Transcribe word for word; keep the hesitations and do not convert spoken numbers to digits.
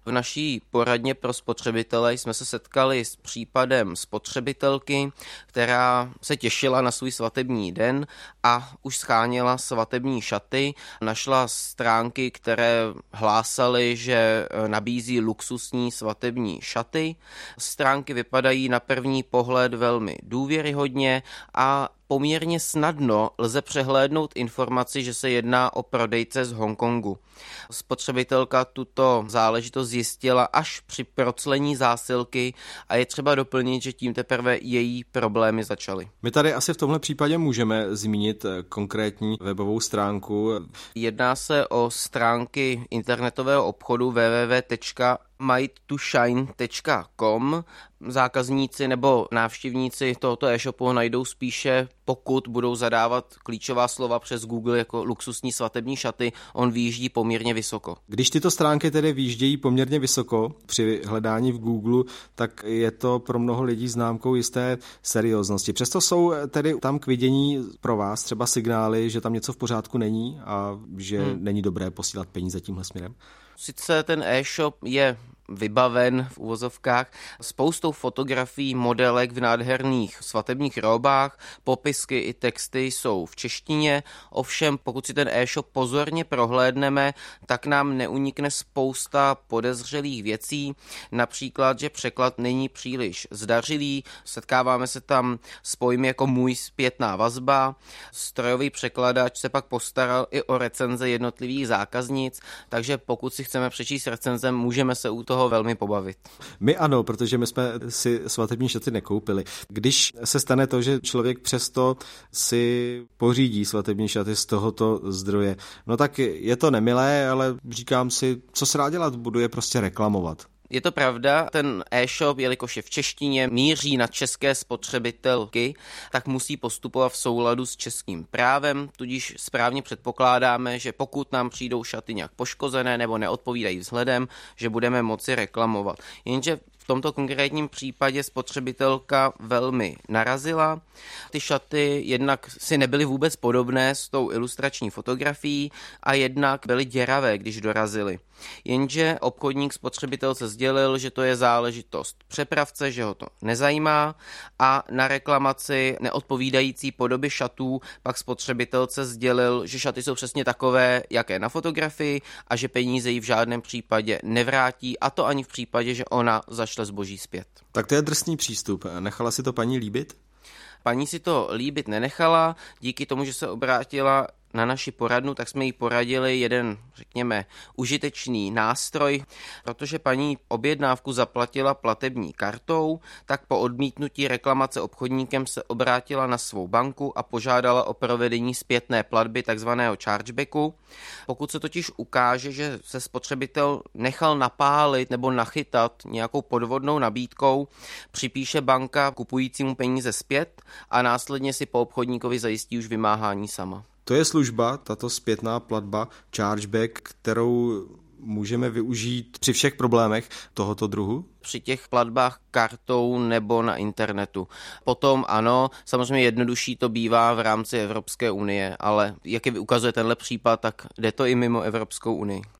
V naší poradně pro spotřebitele jsme se setkali s případem spotřebitelky, která se těšila na svůj svatební den a už sháněla svatební šaty. Našla stránky, které hlásaly, že nabízí luxusní svatební šaty. Stránky vypadají na první pohled velmi důvěryhodně a poměrně snadno lze přehlédnout informaci, že se jedná o prodejce z Hongkongu. Spotřebitelka tuto záležitost zjistila až při proclení zásilky a je třeba doplnit, že tím teprve její problémy začaly. My tady asi v tomhle případě můžeme zmínit konkrétní webovou stránku. Jedná se o stránky internetového obchodu w w w tečka made to shine tečka com. Zákazníci nebo návštěvníci tohoto e-shopu najdou spíše, pokud budou zadávat klíčová slova přes Google jako luxusní svatební šaty, on vyjíždí poměrně vysoko. Když tyto stránky tedy vyjíždějí poměrně vysoko při hledání v Google, tak je to pro mnoho lidí známkou jisté serióznosti. Přesto jsou tedy tam k vidění pro vás třeba signály, že tam něco v pořádku není a že hmm. není dobré posílat peníze tímhle směrem? Sice ten e-shop je vybaven v uvozovkách spoustou fotografií modelek v nádherných svatebních róbách, popisky i texty jsou v češtině, ovšem pokud si ten e-shop pozorně prohlédneme, tak nám neunikne spousta podezřelých věcí, například, že překlad není příliš zdařilý, setkáváme se tam s pojmy jako můj zpětná vazba, strojový překladač se pak postaral i o recenze jednotlivých zákaznic, takže pokud si chceme přečíst recenze, můžeme se u toho velmi pobavit. My ano, protože my jsme si svatební šaty nekoupili. Když se stane to, že člověk přesto si pořídí svatební šaty z tohoto zdroje, no tak je to nemilé, ale říkám si, co se dá dělat, budu je prostě reklamovat. Je to pravda, ten e-shop, jelikož je v češtině, míří na české spotřebitelky, tak musí postupovat v souladu s českým právem, tudíž správně předpokládáme, že pokud nám přijdou šaty nějak poškozené nebo neodpovídají vzhledem, že budeme moci reklamovat. Jenže v tomto konkrétním případě spotřebitelka velmi narazila. Ty šaty jednak si nebyly vůbec podobné s tou ilustrační fotografií a jednak byly děravé, když dorazily. Jenže obchodník spotřebitelce sdělil, že to je záležitost přepravce, že ho to nezajímá a na reklamaci neodpovídající podoby šatů pak spotřebitelce sdělil, že šaty jsou přesně takové, jaké na fotografii a že peníze jí v žádném případě nevrátí, a to ani v případě, že ona zašle zboží zpět. Tak to je drsný přístup. Nechala si to paní líbit? Paní si to líbit nenechala, díky tomu, že se obrátila na naši poradnu, tak jsme jí poradili jeden, řekněme, užitečný nástroj, protože paní objednávku zaplatila platební kartou, tak po odmítnutí reklamace obchodníkem se obrátila na svou banku a požádala o provedení zpětné platby, takzvaného chargebacku. Pokud se totiž ukáže, že se spotřebitel nechal napálit nebo nachytat nějakou podvodnou nabídkou, připíše banka kupujícímu peníze zpět a následně si po obchodníkovi zajistí už vymáhání sama. To je služba, tato zpětná platba, chargeback, kterou můžeme využít při všech problémech tohoto druhu? Při těch platbách kartou nebo na internetu. Potom ano, samozřejmě jednodušší to bývá v rámci Evropské unie, ale jak je ukazuje tenhle případ, tak jde to i mimo Evropskou unii.